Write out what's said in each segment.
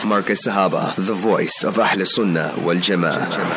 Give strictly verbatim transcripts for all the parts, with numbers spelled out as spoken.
Markaz Sahaba, the voice of Ahl Sunnah wal Jama'ah.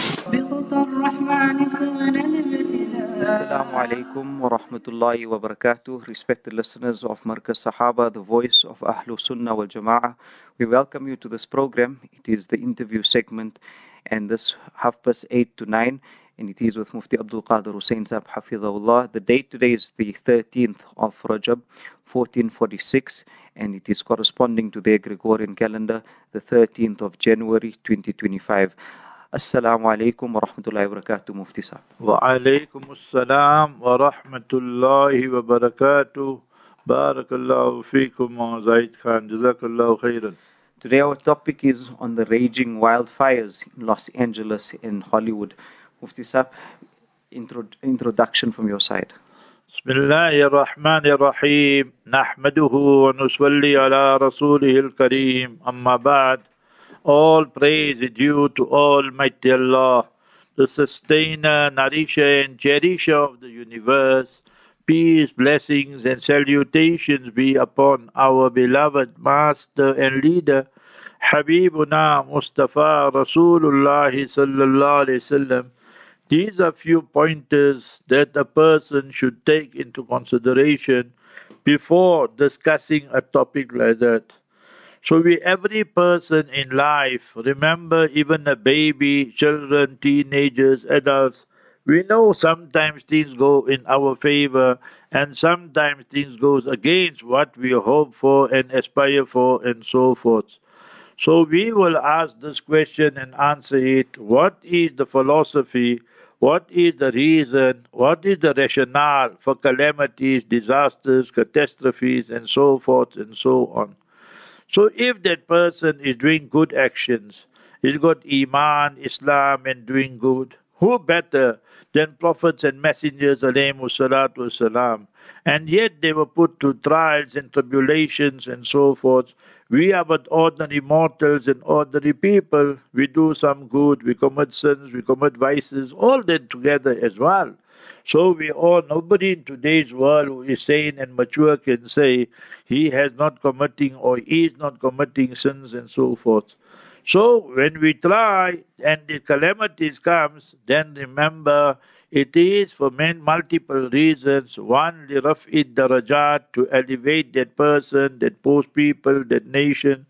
Assalamu alaikum wa rahmatullahi wa barakatuh. Respected listeners of Markaz Sahaba, the voice of Ahl Sunnah wal Jama'ah. We welcome you to this program. It is the interview segment, and this half past eight to nine, and it is with Mufti Abdul Qadir Hussain Sahab Hafidhahullah. The date today is the thirteenth of Rajab, fourteen forty-six, and it is corresponding to their Gregorian calendar, the thirteenth of January, twenty twenty-five. Assalamu alaikum wa rahmatullahi wa barakatuh, Mufti Sahab. Wa alaikum assalam wa rahmatullahi wa barakatuh. Barakallahu feekum wa Zaid Khan. Jazakallahu khairan. Today our topic is on the raging wildfires in Los Angeles and Hollywood. Mufti Sahab, intro, introduction from your side. Bismillahir Rahmanir Rahim. Nahmaduhu wa nusalli ala rasulihil kareem. Amma ba'd. All praise is due to Almighty Allah, the sustainer, nourisher and cherisher of the universe. Peace, blessings and salutations be upon our beloved Master and Leader, Habibuna Mustafa Rasulullah sallallahu alaihi wasallam. These are few pointers that a person should take into consideration before discussing a topic like that. So we, every person in life, remember even a baby, children, teenagers, adults, we know sometimes things go in our favor and sometimes things goes against what we hope for and aspire for and so forth. So we will ask this question and answer it. What is the philosophy? What is the reason? What is the rationale for calamities, disasters, catastrophes and so forth and so on? So if that person is doing good actions, he's got Iman, Islam and doing good, who better than prophets and messengers alayhimu salatu wasalam? And yet they were put to trials and tribulations and so forth. We are but ordinary mortals and ordinary people. We do some good, we commit sins, we commit vices, all that together as well. So we all, nobody in today's world who is sane and mature can say he has not committing or is not committing sins and so forth. So when we try and the calamities comes, then remember it is for many multiple reasons. One, the raf'id darajat, to elevate that person, that post people, that nation.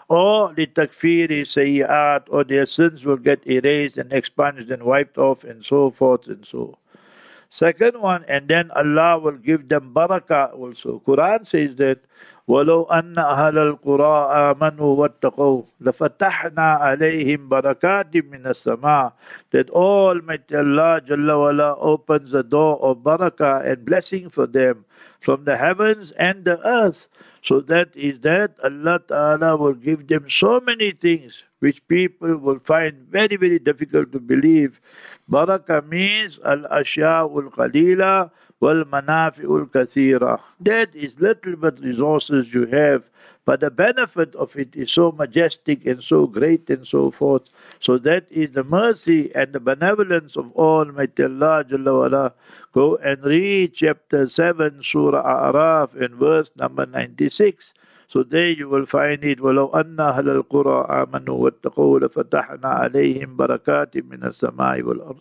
Or the takfiri sayyat, or their sins will get erased and expunged and wiped off and so forth and so on. Second one, and then Allah will give them barakah also. Quran says that, وَلَوْ أَنَّ أَهْلَ الْقُرَىٰ آمَنُوا وَاتَّقَوْا لَفَتَحْنَا عَلَيْهِمْ بَرَكَاتٍ مِّنَ السَّمَاءِ. That Almighty Allah Jalla wa'ala opens the door of barakah and blessing for them from the heavens and the earth. So that is that Allah Ta'ala will give them so many things which people will find very, very difficult to believe. Barakah means al-ashya'ul qalila wal-manafi'ul kathira. That is little bit resources you have, but the benefit of it is so majestic and so great and so forth. So that is the mercy and the benevolence of Almighty Allah Jalla wa'ala. Go and read chapter seven, Surah A'raf, and verse number ninety-six. So there you will find it. وَلَوْ أَنَّ أَهْلَ الْقُرَىٰ آمَنُوا وَاتَّقَوْا لَفَتَحْنَا عَلَيْهِمْ بَرَكَاتٍ مِّنَ السَّمَاءِ وَالْأَرْضِ.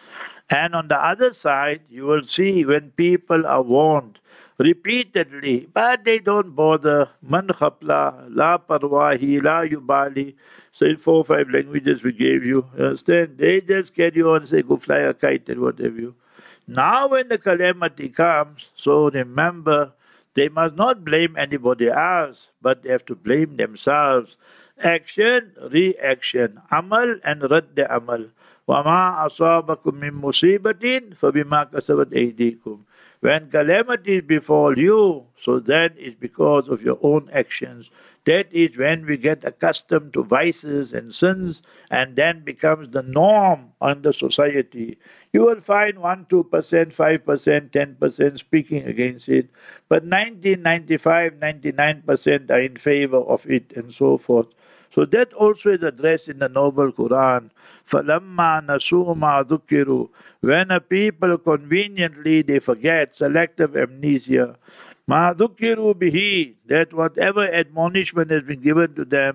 And on the other side, you will see when people are warned repeatedly, but they don't bother. Man khapla, la parwahi, la yubali. Say four or five languages we gave you. You understand? They just carry on and say, go fly a kite and whatever you. Now when the calamity comes, so remember, they must not blame anybody else, but they have to blame themselves. Action, reaction, amal and rad amal. وَمَا أَصَابَكُم مِّن مُّصِيبَةٍ فَبِمَا كَسَبَتْ أَيْدِيكُم. When calamities befall you, so that is because of your own actions. That is when we get accustomed to vices and sins, and then becomes the norm on the society. You will find one, two percent, five percent, ten percent speaking against it, but ninety, ninety-five, ninety-nine percent are in favor of it and so forth. So that also is addressed in the Noble Quran. فَلَمَّا نَسُوا مَا ذُكِّرُوا. When a people conveniently they forget, selective amnesia. مَا ذُكِّرُوا بِهِ. That whatever admonishment has been given to them,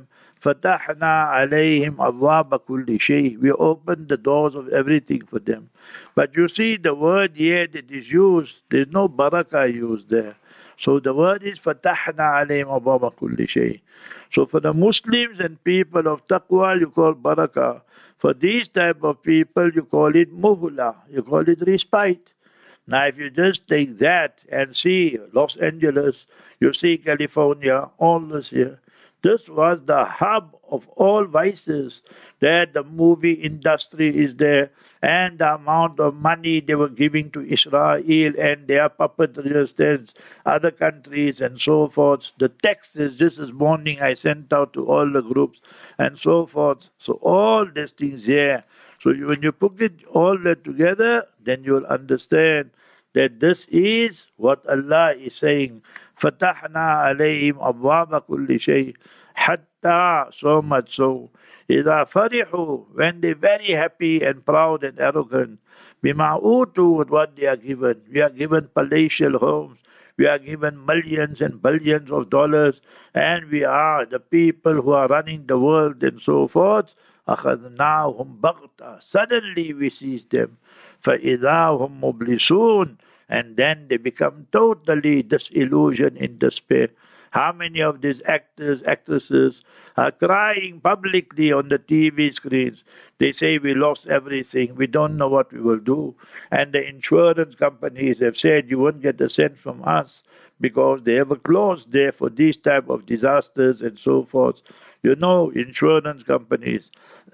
فَتَحْنَا عَلَيْهِمْ أَبْوَابَ كُلِّ شَيْءٍ. We opened the doors of everything for them. But you see the word here that is used, there's no barakah used there. So the word is فَتَحْنَا عَلَيْهِمْ أَبْوَابَ كُلِّ شَيْءٍ. So for the Muslims and people of taqwa, you call barakah. For these type of people, you call it muhla, you call it respite. Now if you just take that and see Los Angeles, you see California, all this here, this was the hub of all vices. There the movie industry is there, and the amount of money they were giving to Israel and their puppeteers, there's other countries and so forth. The taxes, just this morning I sent out to all the groups and so forth. So all these things here. So you, when you put it all that together, then you will understand that this is what Allah is saying. فَتَحْنَا عَلَيْهِمْ أَبْوَابَ كُلِّ شَيْءٍ حَتَّى, so much so, إِذَا فَرِحُوا, when they're very happy and proud and arrogant, بِمَا أُوتُوا, with what they are given. We are given palatial homes, we are given millions and billions of dollars, and we are the people who are running the world and so forth. أَخَذْنَاهُمْ بَغْتَةً, suddenly we seize them. فَإِذَا هُمْ مُبْلِسُونَ, and then they become totally disillusioned in despair. How many of these actors, actresses are crying publicly on the T V screens? They say, we lost everything, we don't know what we will do. And the insurance companies have said, you won't get a cent from us, because they have a clause there for these type of disasters and so forth. You know, insurance companies,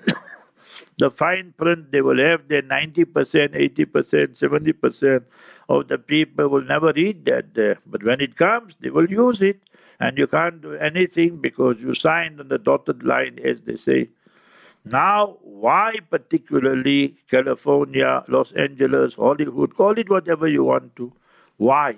the fine print, they will have their ninety percent, eighty percent, seventy percent of the people will never read that there. But when it comes, they will use it. And you can't do anything because you signed on the dotted line, as they say. Now, why particularly California, Los Angeles, Hollywood, call it whatever you want to. Why?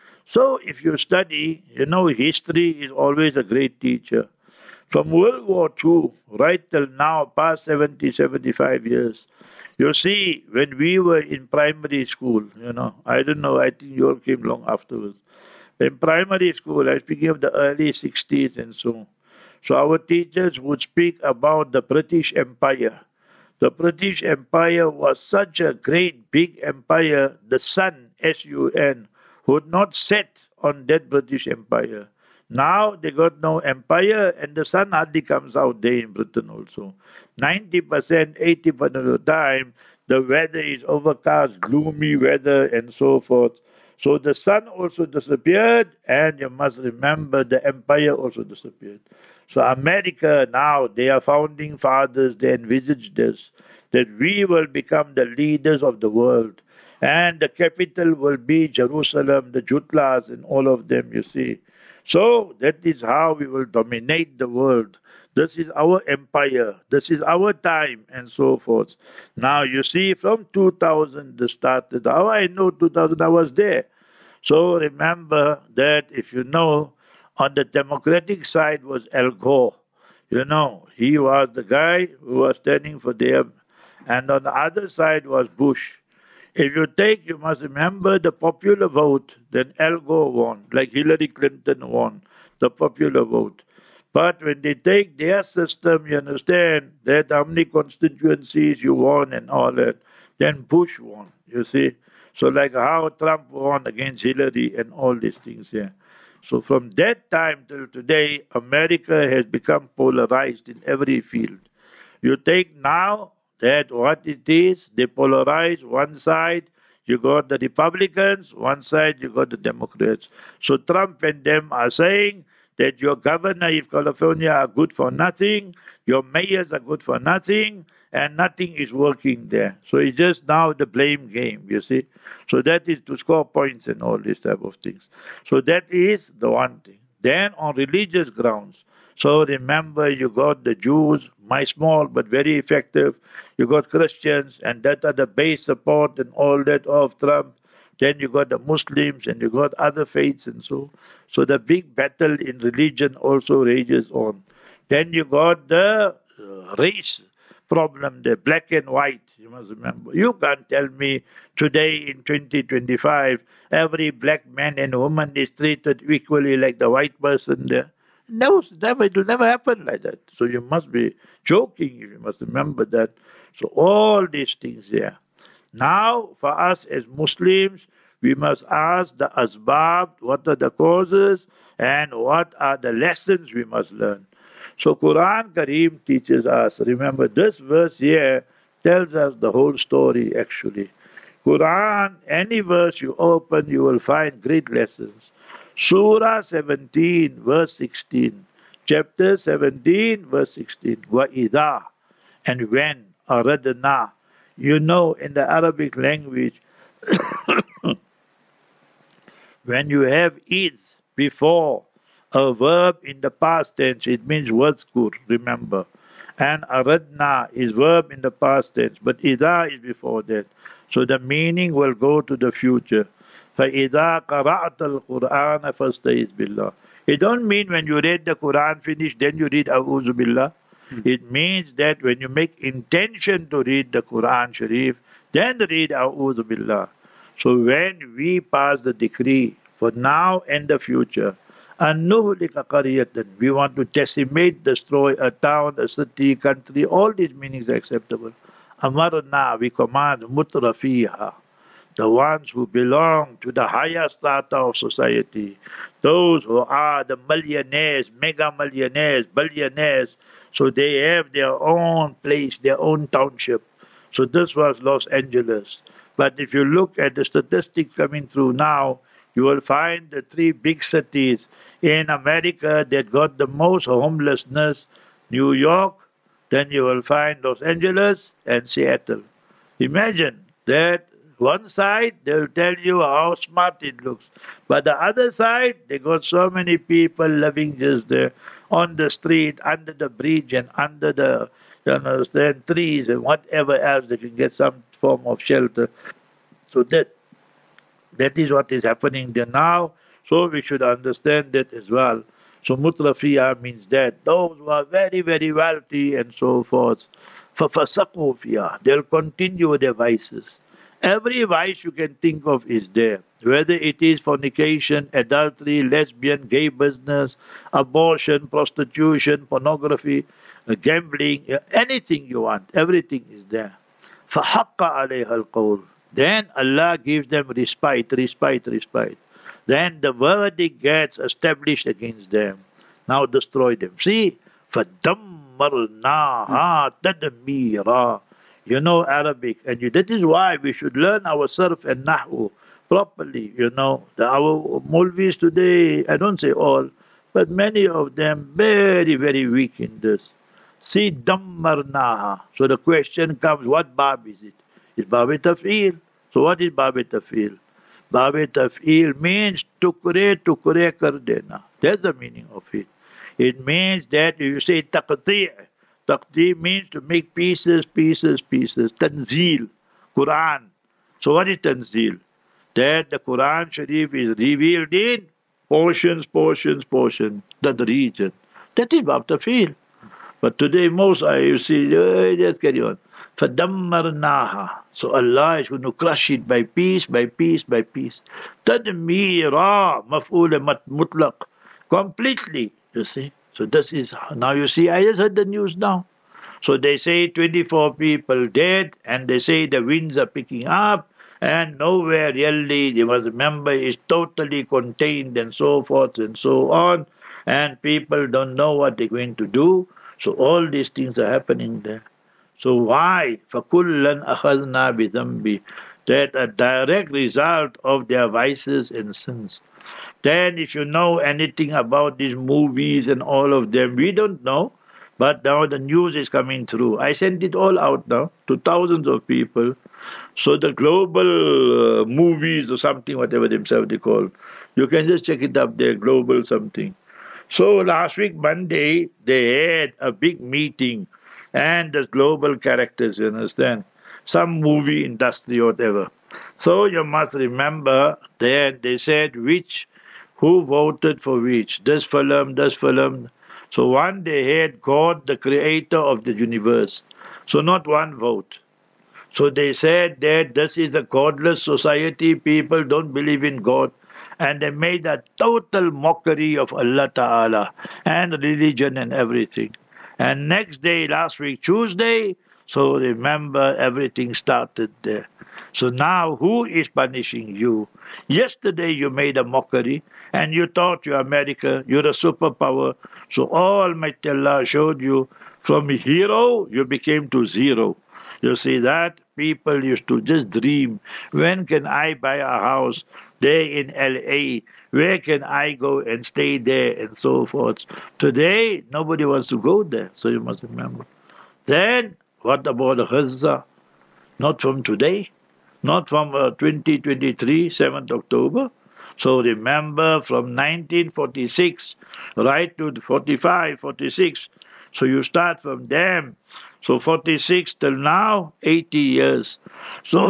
So if you study, you know, history is always a great teacher. From World War Two right till now, past seventy, seventy-five years, you see, when we were in primary school, you know, I don't know, I think you all came long afterwards. In primary school, I speaking of the early sixties and so. So our teachers would speak about the British Empire. The British Empire was such a great big empire, the sun, S U N, would not set on that British Empire. Now they got no empire and the sun hardly comes out there in Britain also. ninety percent, eighty percent of the time, the weather is overcast, gloomy weather and so forth. So the sun also disappeared, and you must remember the empire also disappeared. So America now, they are founding fathers, they envisage this, that we will become the leaders of the world. And the capital will be Jerusalem, the Jutlas and all of them, you see. So that is how we will dominate the world. This is our empire. This is our time and so forth. Now you see from two thousand this started. How I know two thousand, I was there. So remember that if you know, on the Democratic side was Al Gore. You know, he was the guy who was standing for them. And on the other side was Bush. If you take, you must remember the popular vote, then Al Gore won, like Hillary Clinton won, the popular vote. But when they take their system, you understand that how many constituencies you won and all that, then Bush won, you see. So like how Trump won against Hillary and all these things here. So from that time till today, America has become polarized in every field. You take now that what it is, they polarize one side, you got the Republicans, one side you got the Democrats. So Trump and them are saying that your governor of California are good for nothing, your mayors are good for nothing, and nothing is working there. So it's just now the blame game, you see. So that is to score points and all these type of things. So that is the one thing. Then on religious grounds, so remember you got the Jews, my small but very effective, you got Christians, and that are the base support and all that of Trump. Then you got the Muslims and you got other faiths and so. So the big battle in religion also rages on. Then you got the uh, race problem, the black and white, you must remember. You can't tell me today in twenty twenty-five, every black man and woman is treated equally like the white person there. No, never, it will never happen like that. So you must be joking, you must remember that. So all these things there. Now, for us as Muslims, we must ask the asbab, what are the causes, and what are the lessons we must learn. So Quran Kareem teaches us, remember this verse here tells us the whole story actually. Quran, any verse you open, you will find great lessons. Surah seventeen, verse sixteen. Chapter seventeen, verse sixteen. وَإِذَا, and when, أَرَدْنَا. You know, in the Arabic language, when you have is before a verb in the past tense, it means wazkur, remember. And aradna is verb in the past tense, but idha is before that. So the meaning will go to the future. فَإِذَا قَرَأْتَ الْقُرْآنَ فَاسْتَعِذْ بِاللَّهِ. It don't mean when you read the Quran finish, then you read A'udhu Billah. Mm-hmm. It means that when you make intention to read the Quran Sharif, then read A'udhu Billah. So when we pass the decree for now and the future, أَنُّهْلِكَ قَرِيَةً, we want to decimate, destroy a town, a city, country, all these meanings are acceptable. أَمَرْنَا, we command, مُتْرَفِيهَا, the ones who belong to the higher strata of society, those who are the millionaires, mega millionaires, billionaires, so they have their own place, their own township. So this was Los Angeles. But if you look at the statistics coming through now, you will find the three big cities in America that got the most homelessness, New York, then you will find Los Angeles and Seattle. Imagine that one side, they'll tell you how smart it looks. But the other side, they got so many people living just there on the street, under the bridge and under the, you understand, trees and whatever else they can get some form of shelter. So that that is what is happening there now. So we should understand that as well. So mutrafiya means that those who are very, very wealthy and so forth, فَفَسَقُوا فِيهَا, they'll continue their vices. Every vice you can think of is there. Whether it is fornication, adultery, lesbian, gay business, abortion, prostitution, pornography, gambling, anything you want, everything is there. فَحَقَّ عَلَيْهَا الْقَوْلُ, then Allah gives them respite, respite, respite. Then the verdict gets established against them. Now destroy them. See? فَدَمَّرْنَاهَا تَدْمِيرًا. You know Arabic, and you, that is why we should learn our sarf and nahu properly. You know, the, our Mulvis today, I don't say all, but many of them very, very weak in this. See, dammarnaha. So the question comes, what bab is it? It's bab taf'il. So what is bab taf'il? Bab taf'il means tukre tukre kar dena. That's the meaning of it. It means that you say taqti'. Taqti means to make pieces, pieces, pieces. Tanzil, Quran. So what is Tanzil? That the Quran Sharif is revealed in portions, portions, portions, that region. That is Bab Tafil. But today most I you see, oh, just carry on. فَدَمَّرْنَاهَا. So Allah is going to crush it by piece, by piece, by piece. تَدْمِيرًا مَفْعُولَ مُطْلق. Completely, you see. So this is, now you see, I just heard the news now. So they say twenty-four people dead, and they say the winds are picking up, and nowhere really, you must remember, is totally contained and so forth and so on, and people don't know what they're going to do. So all these things are happening there. So why? فَكُلًّا أَخَذْنَا بِذَنْبِ. That a direct result of their vices and sins. Then if you know anything about these movies and all of them, we don't know, but now the news is coming through. I sent it all out now to thousands of people. So the global uh, movies or something, whatever themselves they call, you can just check it up there, global something. So last week, Monday, they had a big meeting, and the global characters, you understand, some movie industry or whatever. So you must remember that they said which, who voted for which, this film, this film. So one they had God, the creator of the universe. So not one vote. So they said that this is a godless society, people don't believe in God. and they made a total mockery of Allah Ta'ala and religion and everything. And next day, last week, Tuesday, so remember everything started there. So now who is punishing you? Yesterday you made a mockery and you thought you're America, you're a superpower. So Almighty Allah showed you from hero you became to zero. You see that? People used to just dream. When can I buy a house there in L A? Where can I go and stay there and so forth? Today, nobody wants to go there. So you must remember. Then, what about Gaza? Not from today. Not from uh, twenty twenty-three, seventh October. So remember from nineteen forty-six right to forty-five, forty-six. So you start from them. So forty-six till now, eighty years. So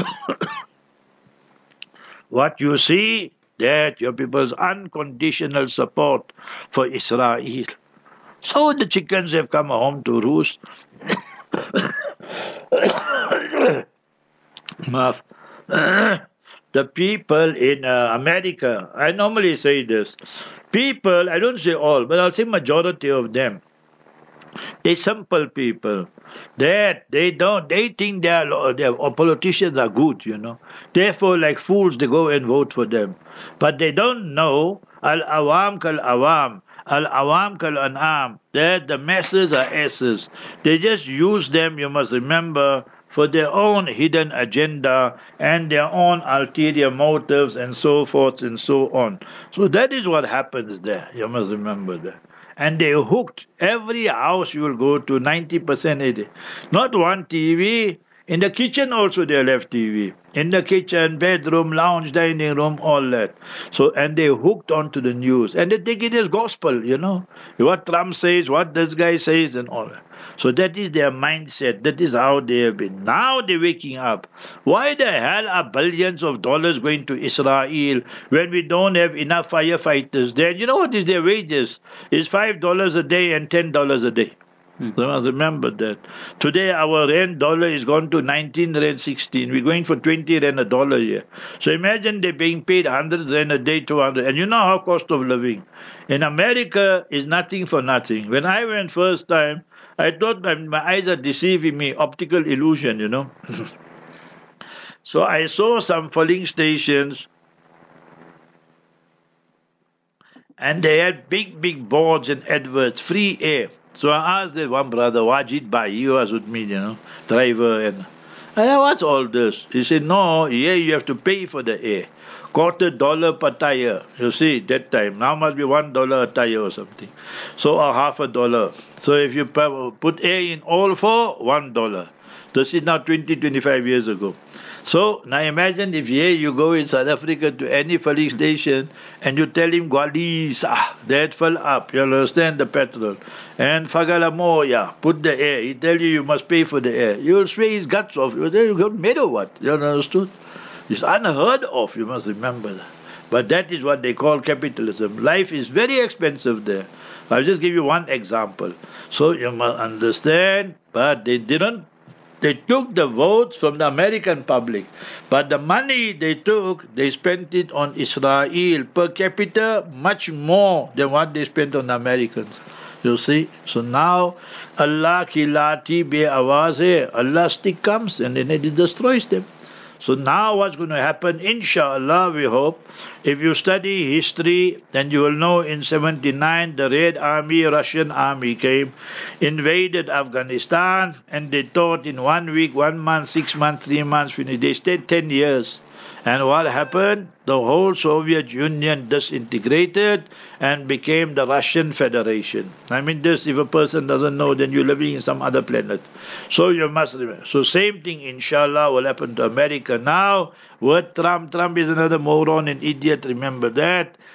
what you see, that your people's unconditional support for Israel. So the chickens have come home to roost. Maaf. The people in uh, America, I normally say this, people, I don't say all, but I'll say majority of them, they simple people, that they don't, they think they are, they are, politicians are good, you know. Therefore, like fools, they go and vote for them. But they don't know, al-awam kal-awam, al-awam kal-an'am, that the masses are asses. They just use them, you must remember, for their own hidden agenda and their own ulterior motives and so forth and so on. So that is what happens there. You must remember that. And they hooked every house you will go to, ninety percent of it. Not one T V. In the kitchen also they left T V. In the kitchen, bedroom, lounge, dining room, all that. So, and they hooked onto the news. And they take it as gospel, you know. What Trump says, what this guy says and all that. So that is their mindset. That is how they have been. Now they're waking up. Why the hell are billions of dollars going to Israel when we don't have enough firefighters there? You know what is their wages? It's five dollars a day and ten dollars a day. Hmm. So I remember that. Today our rand dollar is gone to nineteen rand sixteen. We're going for twenty rand a dollar here. So imagine they're being paid one hundred rand a day, two hundred. And you know how cost of living. In America is nothing for nothing. When I went first time, I thought my, my eyes are deceiving me, optical illusion, you know. So I saw some filling stations and they had big, big boards and adverts, free air. So I asked that one brother, Wajid Bhai, he was with me, you know, driver. And I said, what's all this? He said, no, yeah, you have to pay for the air. Quarter dollar per tire. You see, that time. Now must be one dollar a tire or something. So, or half a dollar. So if you put air in all four, one dollar. This is now twenty, twenty-five years ago. So, now imagine if here you go in South Africa to any filling station and you tell him, Gwalis, ah, that fell up. You understand the petrol. And Fagalamoya, put the air. He tell you you must pay for the air. You'll swear his guts off. You got made or what? You understood? It's unheard of, you must remember that. But that is what they call capitalism. Life is very expensive there. I'll just give you one example. So you must understand, but they didn't, they took the votes from the American public. But the money they took, they spent it on Israel per capita much more than what they spent on the Americans. You see? So now, Allah kilati be awaze, Allah stick comes and then it destroys them. So now what's going to happen, inshallah, we hope, if you study history, then you will know in seventy-nine, the Red Army, Russian army came, invaded Afghanistan, and they thought in one week, one month, six months, three months, finished. They stayed ten years. And what happened? The whole Soviet Union disintegrated and became the Russian Federation. I mean this, if a person doesn't know, then you're living in some other planet. So you must remember. So same thing, inshallah, will happen to America now. With Trump, Trump is another moron and idiot, remember that.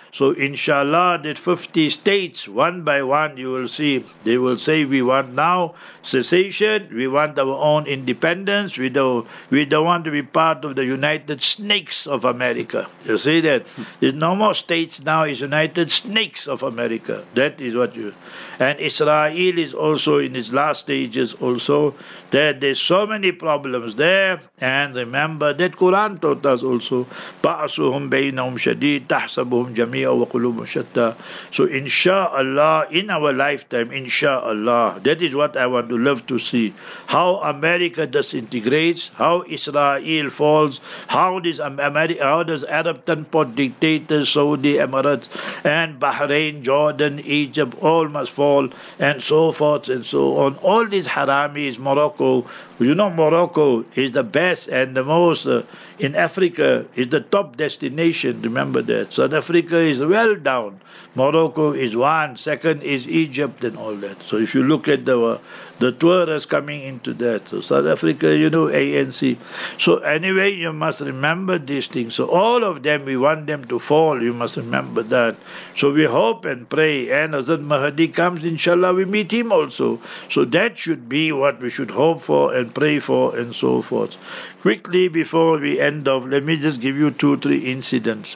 So inshallah, that fifty states, one by one, you will see, they will say, we want now cessation, we want our own independence, we don't, we don't want to be part of the United Snakes of America. You see that? There's no more states now, it's United Snakes of America. That is what you... And Israel is also in its last stages also, that there's so many problems there, and remember that Quran taught us also, بَعْصُهُمْ بَيْنَهُمْ شَدِيدٌ تَحْسَبُهُمْ جَمِيعًا وَقُلُوبُهُمْ شَتَّى. So inshallah, in our lifetime, inshallah, that is what I want to love to see. How America disintegrates, how Israel falls, how does America, how does Arab ten-pot dictators, Saudi Emirates, and Bahrain, Jordan, Egypt, all must fall, and so forth and so on. All these haramis, Morocco, you know Morocco is the best and the most, uh, in Africa, is the top destination, remember that. South Africa is well down. Morocco is one, second is Egypt and all that. So if you look at the uh, the tourists coming into that. So South Africa, you know, A N C. So anyway, you must remember these things. So all of them, we want them to fall. You must remember that. So we hope and pray. And as Mahdi comes, inshallah, we meet him also. So that should be what we should hope for and pray for and so forth. Quickly, before we end off, let me just give you two, three incidents.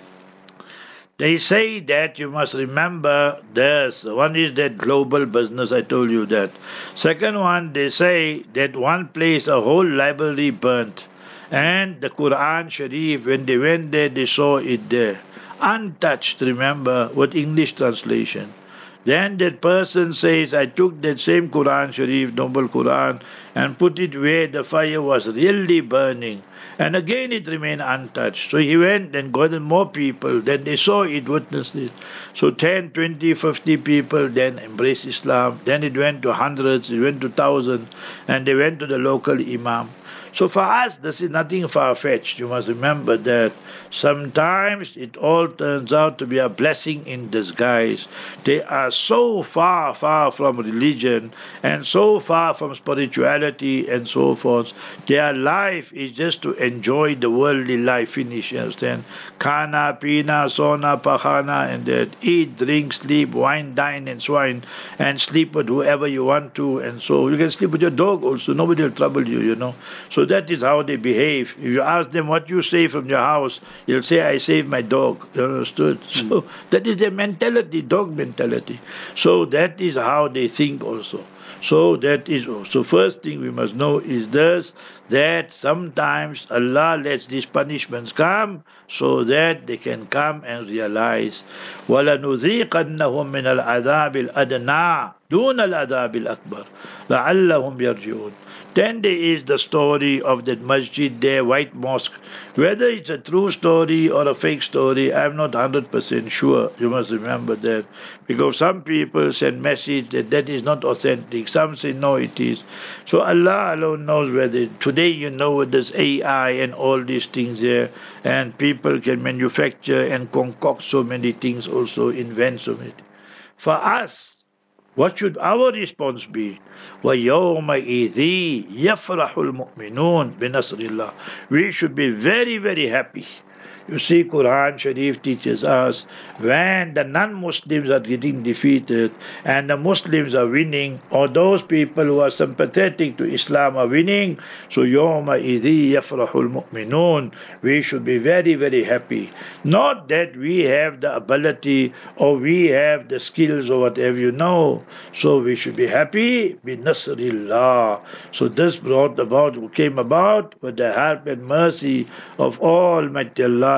They say that you must remember this. One is that global business, I told you that. Second one, they say that one place, a whole library burnt. And the Quran Sharif, when they went there, they saw it there. Untouched, remember, with English translation. Then that person says, I took that same Quran Sharif, Noble Quran, and put it where the fire was really burning. And again it remained untouched. So he went and gathered more people. Then they saw it, witnessed it. So ten, twenty, fifty people then embraced Islam. Then it went to hundreds, it went to thousands. And they went to the local imam. So for us, this is nothing far-fetched. You must remember that sometimes it all turns out to be a blessing in disguise. They are so far, far from religion and so far from spirituality and so forth. Their life is just to enjoy the worldly life. Finish, you understand? Khana, pina, sona, pahana, and that. Eat, drink, sleep, wine, dine, and swine, and sleep with whoever you want to. And so you can sleep with your dog also. Nobody will trouble you, you know. So that is how they behave. If you ask them what you save from your house, they'll say, I saved my dog. You understood? Mm. So that is their mentality, dog mentality. So that is how they think also. So that is, so first thing we must know is this, that sometimes Allah lets these punishments come so that they can come and realize, وَلَنُذِيقَنَّهُم مِّنَ الْعَذَابِ الْأَدْنَى دُونَ الْعَذَابِ الْأَكْبَرِ لَعَلَّهُمْ يَرْجِعُونَ. Then there is the story of that masjid there, White Mosque. Whether it's a true story or a fake story, I'm not one hundred percent sure. You must remember that. Because some people send message that that is not authentic. Some say no, it is. So Allah alone knows whether. Today you know there's A I and all these things there. And people can manufacture and concoct so many things also, invent so many. For us, what should our response be? وَيَوْمَئِذِ يَفْرَحُ الْمُؤْمِنُونَ بِنَصْرِ اللَّهِ. We should be very, very happy. You see, Quran Sharif teaches us when the non-Muslims are getting defeated and the Muslims are winning, or those people who are sympathetic to Islam are winning, so يَوْمَ إِذِي يَفْرَحُ الْمُؤْمِنُونَ. We should be very, very happy. Not that we have the ability or we have the skills or whatever, you know. So we should be happy بِنَصْرِ اللَّهِ. So this brought about, came about with the help and mercy of Almighty Allah.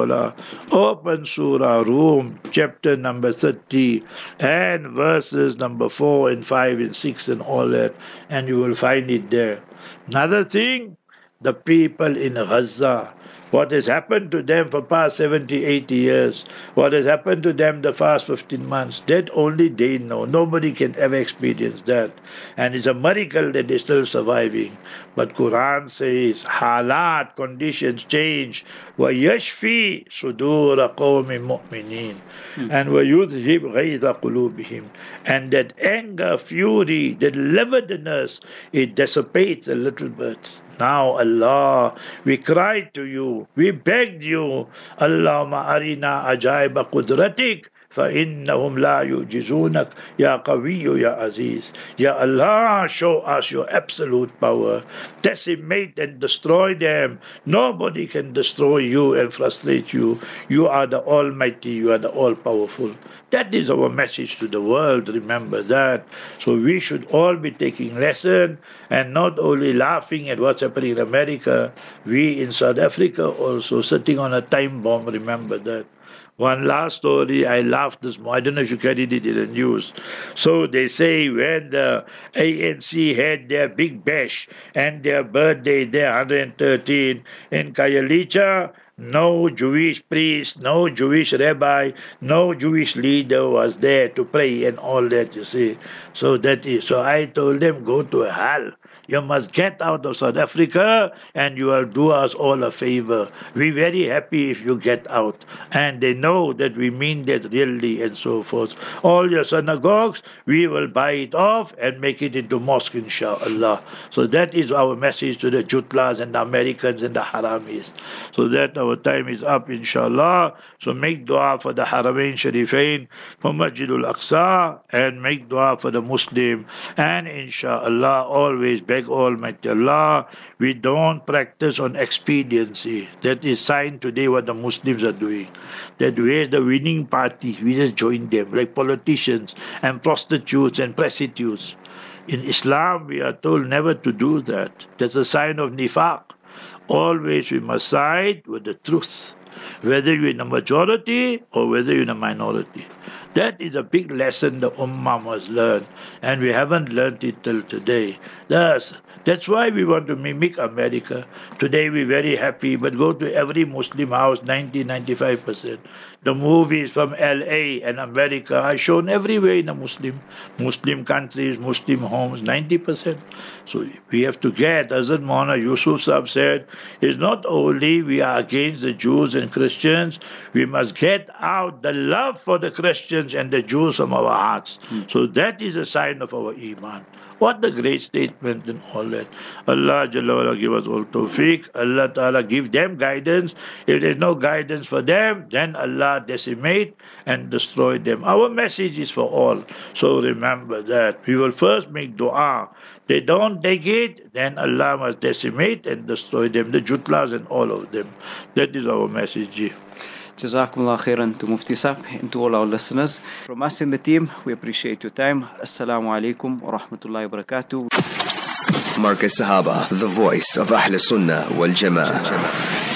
Open Surah Rum, chapter number thirty, and verses number four and five and six and all that, and you will find it there. Another thing, the people in Gaza, what has happened to them for past seventy, eighty years, what has happened to them the past fifteen months, that only they know. Nobody can ever experience that. And it's a miracle that they're still surviving. But Quran says, halat, conditions change. وَيَشْفِي صُدُورَ قَوْمٍ مُؤْمِنِينَ and وَيُذْهِبْ غَيْظَ قُلُوبِهِمْ. And that anger, fury, that lividness, it dissipates a little bit. Now, Allah, we cried to you, we begged you, Allahumma arina ajaiba qudratik, فَإِنَّهُمْ لَا يُعْجِزُونَكَ يَا قَوِيُّ يَا عَزِيزُ. Ya Allah, show us your absolute power. Decimate and destroy them. Nobody can destroy you and frustrate you. You are the Almighty, you are the All-Powerful. That is our message to the world, remember that. So we should all be taking lesson and not only laughing at what's happening in America, we in South Africa also sitting on a time bomb, remember that. One last story, I laughed this morning. I don't know if you carried it in the news. So they say when the A N C had their big bash and their birthday, their one hundred thirteen in Khayelitsha, no Jewish priest, no Jewish rabbi, no Jewish leader was there to pray and all that, you see. So that is, so I told them, go to hell. You must get out of South Africa and you will do us all a favor. We're very happy if you get out. And they know that we mean that really and so forth. All your synagogues, we will buy it off and make it into mosque, inshallah. So that is our message to the Jutlas and the Americans and the Haramis. So that our time is up, inshallah. So make dua for the Haramain Sharifain, for Masjidul Aqsa, and make dua for the Muslim. And inshallah, always beg Almighty Allah, we don't practice on expediency. That is sign today what the Muslims are doing. That where's the winning party, we just join them, like politicians and prostitutes and prostitutes. In Islam, we are told never to do that. That's a sign of nifaq. Always we must side with the truth, whether you're in a majority or whether you're in a minority. That is a big lesson the Ummah must learn, and we haven't learned it till today. Thus, that's why we want to mimic America. Today we're very happy, but go to every Muslim house, ninety, ninety-five percent. The movies from L A and America are shown everywhere in the Muslim, Muslim countries, Muslim homes, ninety percent. So we have to get, Hazrat Maulana Yusuf Sahib said, it's not only we are against the Jews and Christians, we must get out the love for the Christians and the Jews from our hearts. Hmm. So that is a sign of our Iman. What a great statement and all that. Allah Jalla wala give us all tawfiq. Allah Ta'ala give them guidance. If there is no guidance for them, then Allah decimate and destroy them. Our message is for all. So remember that. We will first make dua. They don't take it, then Allah must decimate and destroy them. The Jutlas and all of them. That is our message. Jazakumullah khairan to Mufti Sahib and to all our listeners. From us in the team, we appreciate your time. Assalamu alaikum wa rahmatullahi wa barakatuh. Markaz Sahaba, the voice of Ahl Sunnah wal Jama'ah.